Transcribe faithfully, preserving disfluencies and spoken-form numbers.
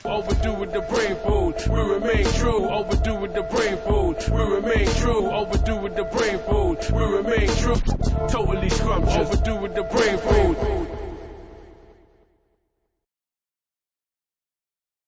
Overdue with the brain food, we remain true. Overdue with the brain food, we remain true. Overdue with the brain food, we remain true. Totally scrumptious. Overdue with the brain food.